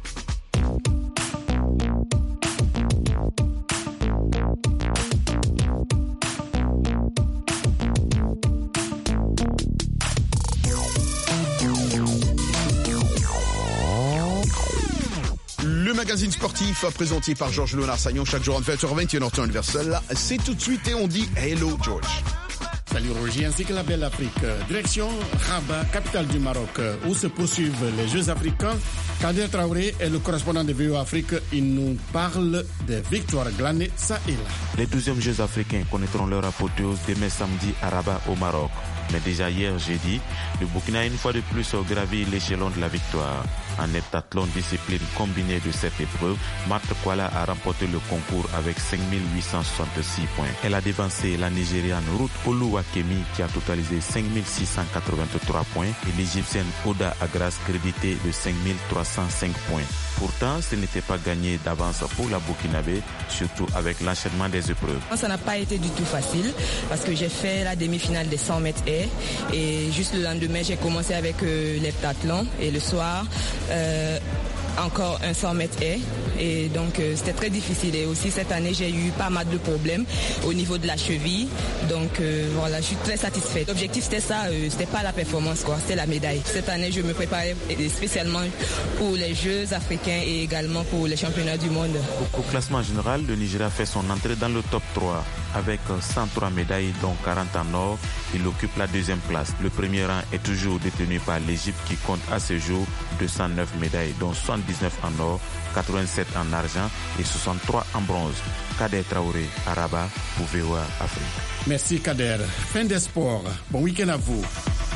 Le magazine sportif présenté par Georges Léonard Sagnon chaque jour en 20h20 en temps universel. C'est tout de suite et on dit hello George. Salut Roger, ainsi que la belle Afrique. Direction Rabat, capitale du Maroc, où se poursuivent les Jeux africains. Kader Traoré est le correspondant de VOA Afrique. Il nous parle des victoires glanées ça et là. Les 12e Jeux africains connaîtront leur apothéose demain samedi à Rabat au Maroc. Mais déjà hier jeudi, le Burkina a une fois de plus gravi l'échelon de la victoire. En heptathlon, discipline combinée de cette épreuve, Marthe Kwala a remporté le concours avec 5866 points. Elle a dévancé la Nigériane Ruth Oluwakemi qui a totalisé 5683 points et l'Égyptienne Oda Agras créditée de 5305 points. Pourtant, ce n'était pas gagné d'avance pour la Burkinabé, surtout avec l'enchaînement des épreuves. Ça n'a pas été du tout facile parce que j'ai fait la demi-finale des 100 mètres haies et juste le lendemain, j'ai commencé avec l'heptathlon et le soir, encore un 100 mètres haies et donc c'était très difficile et aussi cette année j'ai eu pas mal de problèmes au niveau de la cheville donc voilà, je suis très satisfaite. L'objectif c'était ça, c'était pas la performance quoi, c'était la médaille. Cette année je me préparais spécialement pour les Jeux africains et également pour les championnats du monde. Au classement général, le Nigeria fait son entrée dans le top 3 avec 103 médailles dont 40 en or. Il occupe la deuxième place. Le premier rang est toujours détenu par l'Égypte qui compte à ce jour 209 médailles dont 79 en or, 87 en argent et 63 en bronze. Kader Traoré à Rabat pour VOA Afrique. Merci Kader. Fin des sports. Bon week-end à vous.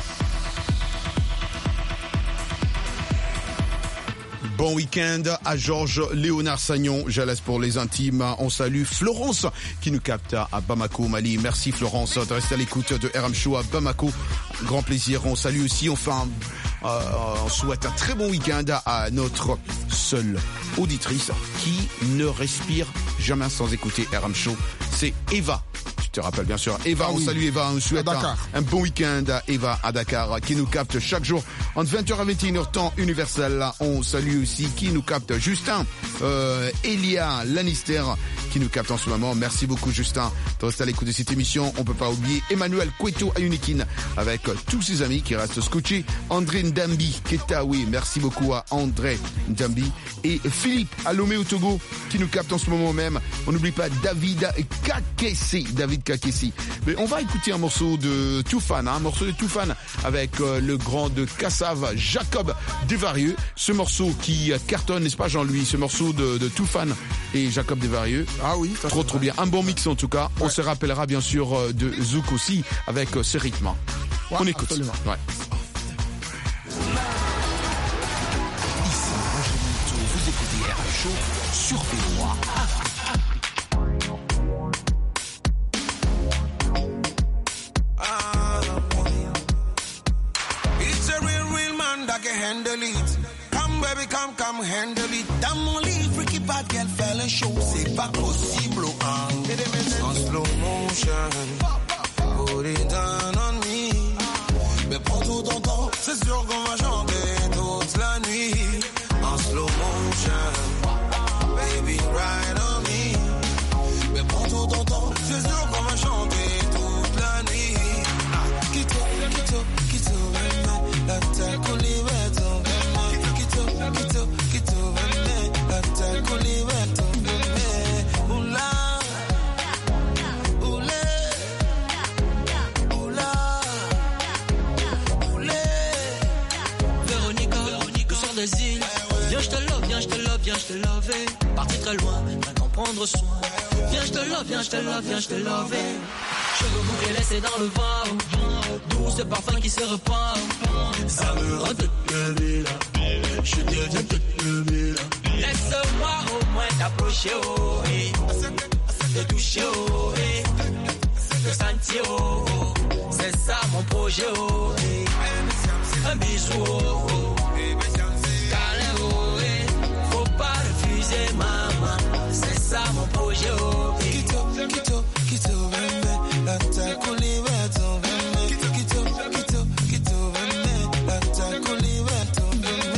Bon week-end à Georges Léonard Sagnon. Je laisse pour les intimes. On salue Florence qui nous capte à Bamako, Mali. Merci Florence de rester à l'écoute de RM Show à Bamako. Grand plaisir. On salue aussi, on souhaite un très bon week-end à notre seule auditrice qui ne respire jamais sans écouter RM Show. C'est Eva. Je te rappelle bien sûr Eva, on salue Eva, on souhaite un bon week-end à Eva à Dakar qui nous capte chaque jour entre 20h à 21h temps universel. On salue aussi qui nous capte Justin, Elia Lannister qui nous capte en ce moment. Merci beaucoup Justin de rester à l'écoute de cette émission. On peut pas oublier Emmanuel Cueto à Unikin avec tous ses amis qui restent scotchés. André Ndambi Ketawi, merci beaucoup à André Ndambi et Philippe à Lomé au Togo qui nous capte en ce moment même. On n'oublie pas David Kakessi. Mais on va écouter un morceau de Toufan, un morceau de Toufan avec le grand de Kassav, Jacob Desvarieux. Ce morceau qui cartonne, n'est-ce pas Jean-Louis? Ce morceau de Toufan et Jacob Desvarieux. Ah oui, trop bien. Un bon mix en tout cas. Ouais. On se rappellera bien sûr de Zouk aussi avec ce rythme. Ouais, on écoute. Absolument. Ouais. Ici, Roger Monteau, vous écoutez RM Show sur VOA. It's a real man that can handle it. Come baby, come handle it. Dans mon lit, freaky bad girl fell and show. C'est pas possible, hein. En slow motion, put it down on me. Mais prends tout ton temps, c'est sûr qu'on va chanter toute la nuit. En slow motion, baby ride on me. Mais prends tout ton temps, c'est sûr qu'on va chanter toute la nuit. Quito, la tête qu'on libère ton Quito, la tête qu'on libère ton Viens, je te love. Parti très loin, maintenant prendre soin. Viens, je te love. Cheveux bouclés laissés dans le vent. D'où ce parfum qui se repart. Ça me rend toute là. Je deviens toute là. Laisse-moi au moins t'approcher, oh, te toucher, oh, te sentir, oh, c'est ça mon projet, oh, un bisou, oh. Faut pas refuser, maman. C'est ça mon projet, oh. Quito, la tête qu'on libère ton Quito, la tête qu'on libère ton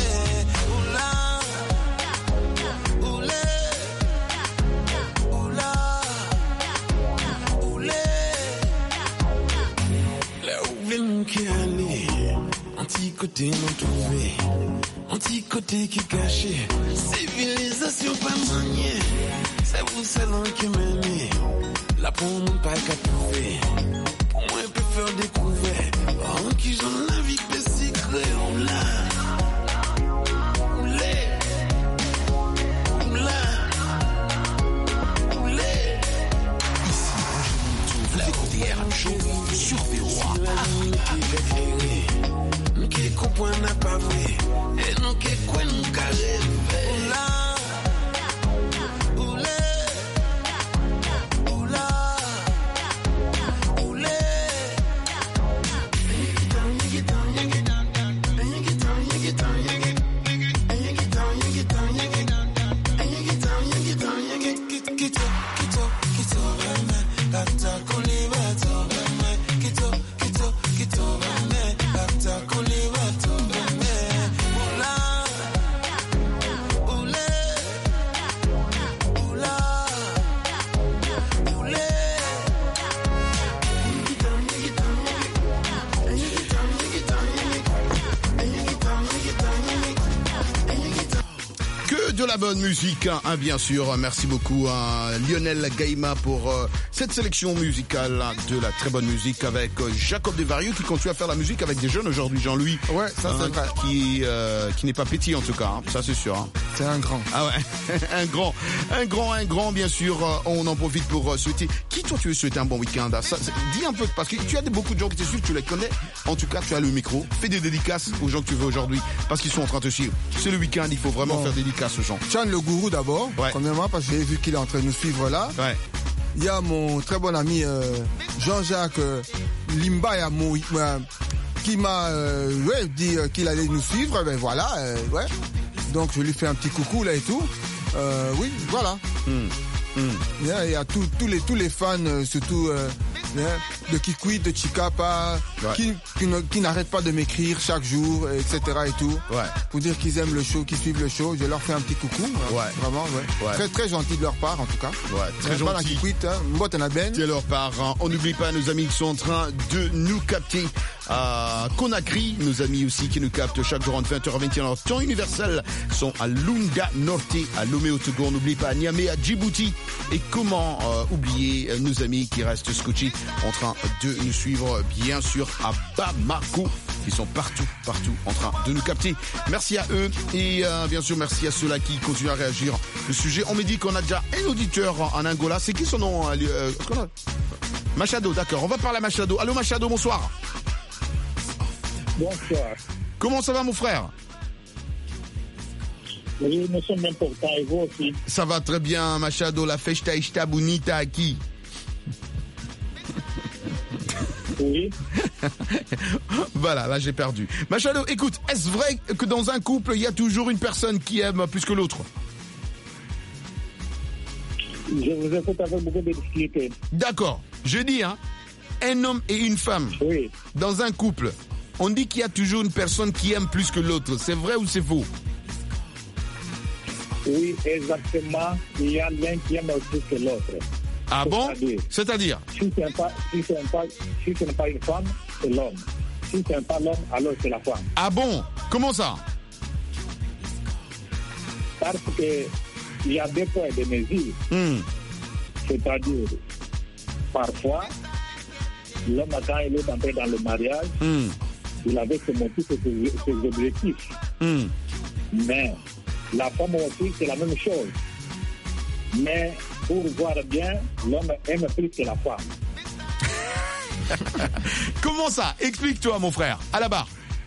Anti-côté non trouvé, anti-côté qui caché, civilisation pas maniée, c'est vous seul qui m'aimez, là pour mon pas qu'à trouver, pour moi peut faire découvert, en qui j'en la vie peut secret, on l'a, Ici, Roger Monteau, vous écoutez RM Show sur VOA. Qui comprend n'a pas vrai et nous qui quoi nous carré de la bonne musique, hein, bien sûr. Merci beaucoup à Lionel Gaïma pour cette sélection musicale de la très bonne musique avec Jacob Desvarieux qui continue à faire la musique avec des jeunes aujourd'hui, Jean-Louis. Ouais, ça c'est vrai. Qui n'est pas petit en tout cas, hein, ça c'est sûr. Hein. C'est un grand. Ah ouais, un grand bien sûr. On en profite pour souhaiter. Qui toi tu veux souhaiter un bon week-end? Dis un peu, parce que tu as beaucoup de gens qui te suivent, tu les connais. En tout cas, tu as le micro. Fais des dédicaces aux gens que tu veux aujourd'hui parce qu'ils sont en train de te suivre. C'est le week-end, il faut vraiment faire des dédicaces aux gens. Tiens, le gourou d'abord, premièrement, parce que j'ai vu qu'il est en train de nous suivre là. Ouais. Il y a mon très bon ami Jean-Jacques Limbaya qui m'a dit qu'il allait nous suivre. Ben voilà, ouais. Donc je lui fais un petit coucou là et tout. Oui, voilà. Il y a tous les fans, surtout de Kikui, de Chikapa, qui n'arrêtent pas de m'écrire chaque jour, etc. et tout. Pour dire qu'ils aiment le show, qu'ils suivent le show. Je leur fais un petit coucou. Vraiment, Très, très gentil de leur part, en tout cas. Très gentil. C'est leur part. On n'oublie pas nos amis qui sont en train de nous capter à Conakry. Nos amis aussi qui nous captent chaque jour entre 20h à 21h. Temps universel sont à Lunga Norte, à Lomé au Togo. On n'oublie pas à Niamey, à Djibouti. Et comment oublier nos amis qui restent scotchés en train de nous suivre, bien sûr, à Bamako. Ils sont partout en train de nous capter. Merci à eux et bien sûr merci à ceux-là qui continuent à réagir. Le sujet, on me dit qu'on a déjà un auditeur en Angola. C'est qui son nom? Machado, d'accord. On va parler à Machado. Allô Machado, bonsoir. Bonsoir. Comment ça va mon frère? Oui, nous sommes importants et vous aussi. Ça va très bien Machado, la festa está bonita aqui. Oui. Voilà, là j'ai perdu. Machado, écoute, est-ce vrai que dans un couple, il y a toujours une personne qui aime plus que l'autre? Je vous écoute avec beaucoup de difficulté. D'accord, je dis, un homme et une femme, dans un couple, on dit qu'il y a toujours une personne qui aime plus que l'autre. C'est vrai ou c'est faux? Oui, exactement. Il y a l'un qui aime plus que l'autre. Ah bon? C'est-à-dire si ce n'est pas une femme, c'est l'homme. Si ce n'est pas l'homme, alors c'est la femme. Ah bon? Comment ça? Parce que il y a deux points de mesure. C'est-à-dire, parfois, l'homme, quand il est entré dans le mariage, il avait ses motifs et ses objectifs. Mais la femme aussi, c'est la même chose. Mais pour voir bien, l'homme aime plus que la femme. Comment ça? Explique-toi, mon frère, à la barre.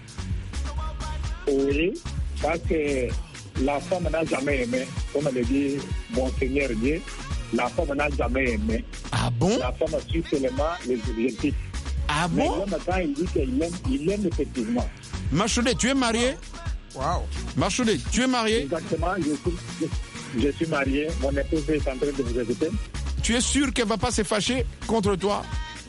Oui, parce que la femme n'a jamais aimé, comme le dit mon Seigneur Dieu, la femme n'a jamais aimé. Ah bon? La femme suit seulement les objectifs. Ah bon? Mais l'homme, quand il dit qu'il aime effectivement. Machoulet, tu es marié? Waouh. Machoulet, tu es marié? Exactement, je suis marié, mon épouse est en train de vous écouter. Tu es sûr qu'elle ne va pas se fâcher contre toi?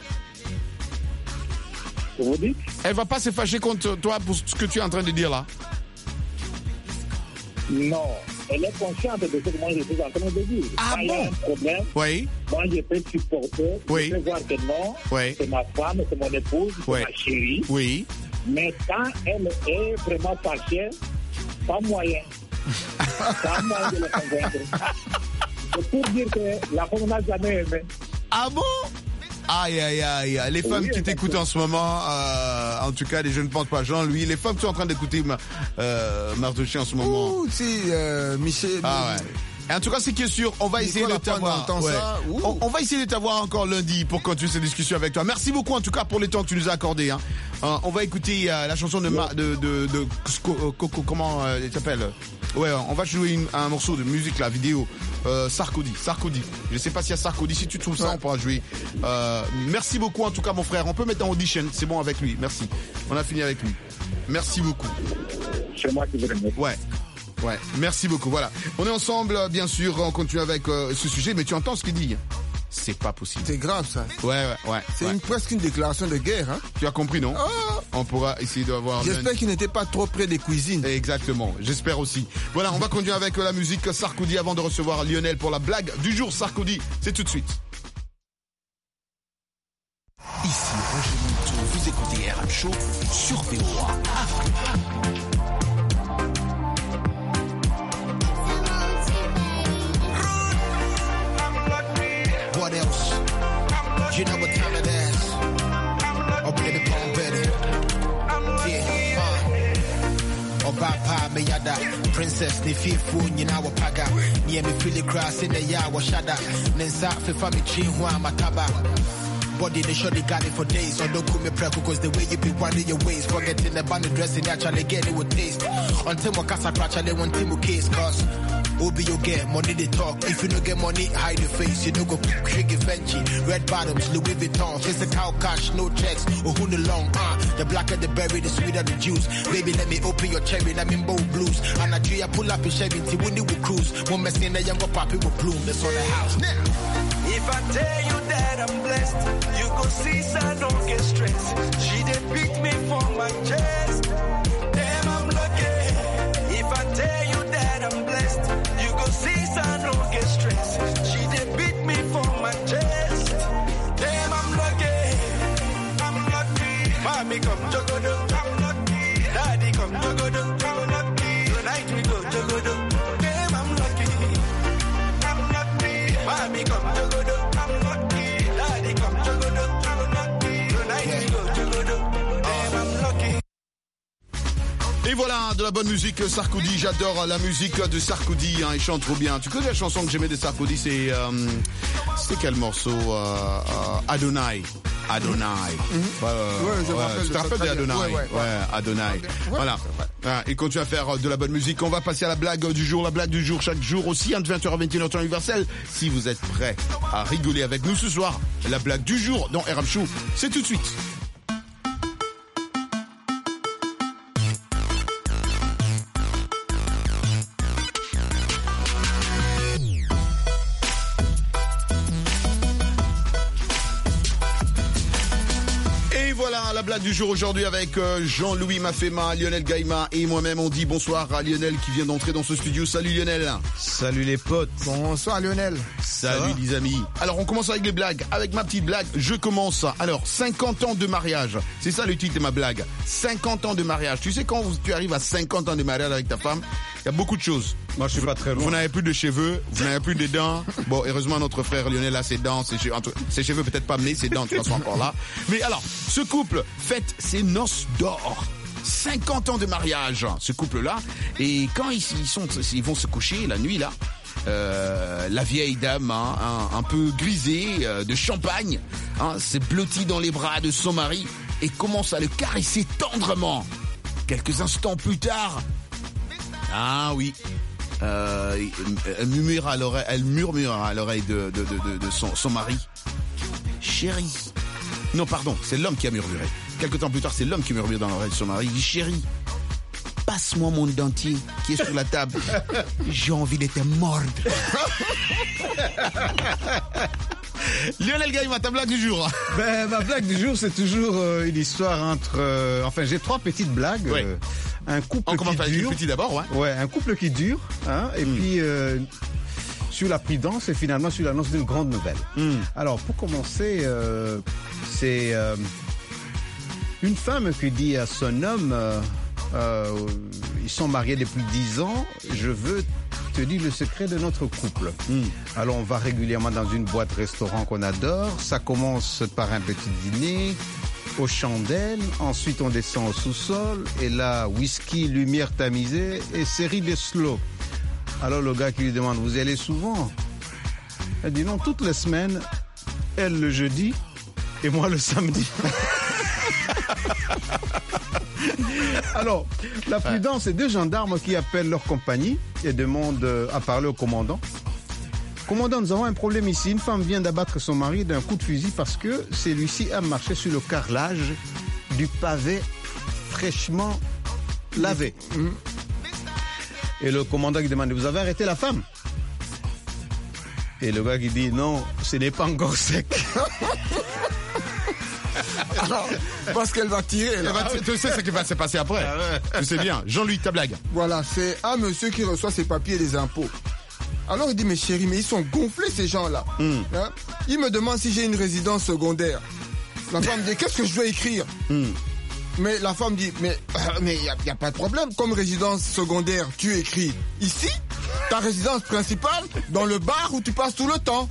Vous dites? Elle ne va pas se fâcher contre toi pour ce que tu es en train de dire là? Non, elle est consciente de ce que moi je suis en train de dire. Ah quand il y a un problème, moi je peux supporter, je peux voir que non, c'est ma femme, c'est mon épouse, c'est ma chérie. Oui. Mais quand elle est vraiment fâchée, pas moyen. Pas moyen de la convaincre. C'est pour dire que la femme n'a jamais aimé. Ah bon? Aïe, aïe, aïe. Les femmes qui t'écoutent en ce moment, en tout cas, je ne pense pas Jean-Louis, les femmes qui sont en train d'écouter Mardoché en ce moment. Ouh, si, Michel. Ah ouais. En tout cas, c'est qui est sûr, on va essayer de t'avoir. On va essayer de t'avoir encore lundi pour continuer cette discussion avec toi. Merci beaucoup en tout cas pour le temps que tu nous as accordé. On va écouter la chanson de comment elle s'appelle? Ouais, on va jouer un morceau de musique, la vidéo. Sarkozy. Je sais pas s'il y a Sarkozy. Si tu trouves ça, on pourra jouer. Merci beaucoup en tout cas, mon frère. On peut mettre en audition. C'est bon avec lui. Merci. On a fini avec lui. Merci beaucoup. C'est moi qui vous remercie. Ouais, merci beaucoup. Voilà. On est ensemble, bien sûr. On continue avec ce sujet, mais tu entends ce qu'il dit? C'est pas possible. C'est grave, ça. Ouais. C'est presque une déclaration de guerre, hein. Tu as compris, non? On pourra essayer d'avoir... J'espère qu'il n'était pas trop près des cuisines. Exactement. J'espère aussi. Voilà, on va continuer avec la musique Sarkozy avant de recevoir Lionel pour la blague du jour. Sarkozy, c'est tout de suite. Ici Roger Monteau, vous écoutez RM Show sur VOA Afrique. What else? You know what time it is. Oh, baby, come better. Yeah, Obapa, Meyada, Princess, Nififu, Ninawa Paga. Near me, feel the grass in the Yawa Shada. Nensa, Fifami Chinhua, Mataba. Body, they surely got it for days. So don't call me preco, cause the way you be winding your ways. Forgetting the band dressing, actually get it with taste. Until Wakasa Crash, they want Timo case, cause. Obi you get money they talk. If you don't get money, hide your face. You don't go Shiggy Fenty, red bottoms, Louis Vuitton, physical cash, no checks. Oh who the long, the blacker the berry, the sweeter the juice. Baby, let me open your cherry, let me bow blues. And I dream pull up in Chevy, when you will cruise. One mess in the younger poppy will bloom. That's on the house now. If I tell you that I'm blessed. blessed. You go see, I don't get stressed. She did beat me for my chest. Damn, I'm lucky. If I tell you that I'm blessed, you go see, I don't get stressed. She did beat me for my chest. Damn, I'm lucky. I'm lucky. Mommy come jogodo. I'm lucky. Daddy come jogodo. I'm lucky. Tonight we go jogodo. Damn, I'm lucky. I'm lucky. Mommy come jogodo. I'm lucky. Daddy come jogodo. I'm lucky. Tonight we go jogodo. Damn, I'm lucky. Et voilà, de la bonne musique Sarkozy, j'adore la musique de Sarkozy, hein, il chante trop bien. Tu connais la chanson que j'aimais de Sarkozy, c'est quel morceau Adonai. Adonai. Tu te rappelles de Adonai? Ouais, Adonai. Voilà. Et continue à faire de la bonne musique. On va passer à la blague du jour. La blague du jour, chaque jour aussi, entre 20h et 21h temps universel. Si vous êtes prêts à rigoler avec nous ce soir, la blague du jour dans RM Show, c'est tout de suite. La blague du jour aujourd'hui avec Jean-Louis Mafema, Lionel Gaïma et moi-même. On dit bonsoir à Lionel qui vient d'entrer dans ce studio. Salut Lionel. Salut les potes. Bonsoir Lionel. Salut les amis. Alors on commence avec les blagues. Avec ma petite blague, je commence. Alors 50 ans de mariage. C'est ça le titre de ma blague. 50 ans de mariage. Tu sais quand tu arrives à 50 ans de mariage avec ta femme, il y a beaucoup de choses. Moi je suis pas très loin. Vous n'avez plus de cheveux, vous n'avez plus de dents. Bon, heureusement notre frère Lionel a ses dents, ses cheveux peut-être pas, mais ses dents tu vois, sont encore là. Mais alors, ce couple fête ses noces d'or. 50 ans de mariage, ce couple-là. Et quand ils vont se coucher la nuit là, la vieille dame, hein, un peu grisée, de champagne, hein, s'est blottie dans les bras de son mari et commence à le caresser tendrement. Quelques instants plus tard, ah oui, elle murmura à l'oreille de son mari. Chérie. Non, pardon, c'est l'homme qui a murmuré. Quelque temps plus tard, c'est l'homme qui murmure dans l'oreille de son mari. Il dit, chérie, passe-moi mon dentier qui est sur la table. J'ai envie de te mordre. Lionel Gaïma, ta blague du jour. Ma blague du jour, c'est toujours une histoire entre... enfin, j'ai 3 petites blagues. Oui. Un couple On commence qui avec dure. le petit d'abord, ouais. Ouais, un couple qui dure. Hein, et puis, sur la prudence et finalement sur l'annonce d'une grande nouvelle. Alors, pour commencer, c'est une femme qui dit à son homme, ils sont mariés depuis 10 ans, je veux te dire le secret de notre couple. Alors, on va régulièrement dans une boîte-restaurant qu'on adore. Ça commence par un petit dîner aux chandelles, ensuite on descend au sous-sol, et là, whisky, lumière tamisée et série de slow. Alors le gars qui lui demande, vous y allez souvent? Elle dit non, toutes les semaines, elle le jeudi et moi le samedi. Alors, la prudence, c'est 2 gendarmes qui appellent leur compagnie et demandent à parler au commandant. Commandant, nous avons un problème ici. Une femme vient d'abattre son mari d'un coup de fusil parce que celui-ci a marché sur le carrelage du pavé fraîchement lavé. Et le commandant qui demande, vous avez arrêté la femme? Et le gars qui dit, non, ce n'est pas encore sec. Alors, parce qu'elle va tirer. Là. Tu sais ce qui va se passer après. Tu sais bien. Jean-Louis, ta blague. Voilà, c'est un monsieur qui reçoit ses papiers et les impôts. Alors il dit, mais chérie, mais ils sont gonflés ces gens-là. Hein? Il me demande si j'ai une résidence secondaire. La femme dit, qu'est-ce que je dois écrire? Mais la femme dit, mais y a pas de problème. Comme résidence secondaire, tu écris ici, ta résidence principale, dans le bar où tu passes tout le temps.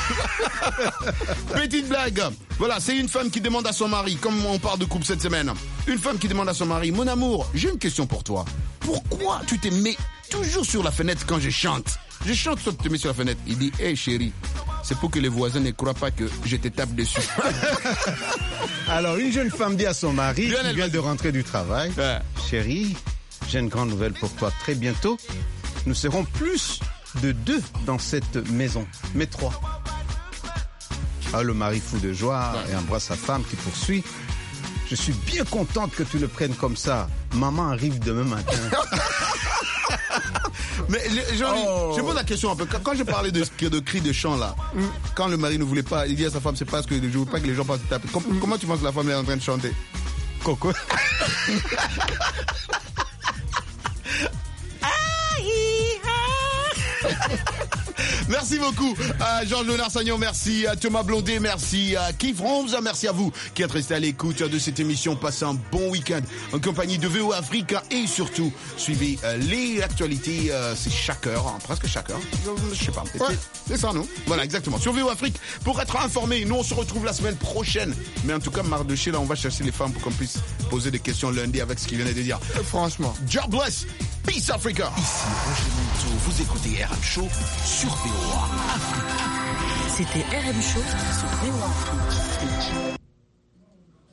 Petite blague. Voilà, c'est une femme qui demande à son mari, comme on parle de couple cette semaine, une femme qui demande à son mari, mon amour, j'ai une question pour toi. Pourquoi tu te mets toujours sur la fenêtre quand je chante? Je chante, toi tu te mets sur la fenêtre. Il dit, hey chérie, c'est pour que les voisins ne croient pas que je te tape dessus. Alors, une jeune femme dit à son mari, qui vient de rentrer du travail, chérie, j'ai une grande nouvelle pour toi. Très bientôt, nous serons plus de 2 dans cette maison, mais 3. Alors, le mari fou de joie et embrasse sa femme qui poursuit. Je suis bien contente que tu le prennes comme ça. Maman arrive demain matin. Mais je pose la question un peu. Quand je parlais de cris de chant là, quand le mari ne voulait pas, il dit à sa femme, c'est parce que je veux pas que les gens passent taper. Comment tu penses que la femme est en train de chanter? Coco. Merci beaucoup à Georges Léonard Sagnon, merci à Thomas Blondet, merci à Keith Holmes, merci à vous qui êtes restés à l'écoute de cette émission. Passez un bon week-end en compagnie de VOA Afrique et surtout suivez les actualités, c'est chaque heure, presque chaque heure, je sais pas. Ouais, c'est ça, non? Voilà, exactement. Sur VOA Afrique pour être informé. Nous on se retrouve la semaine prochaine. Mais en tout cas, marre de chier là, on va chercher les femmes pour qu'on puisse poser des questions lundi avec ce qu'il venait de dire. Franchement. God bless. Peace Africa. Ici Roger Monteau, vous écoutez RM Show sur VOA Afrique. C'était RM Show sur VOA Afrique.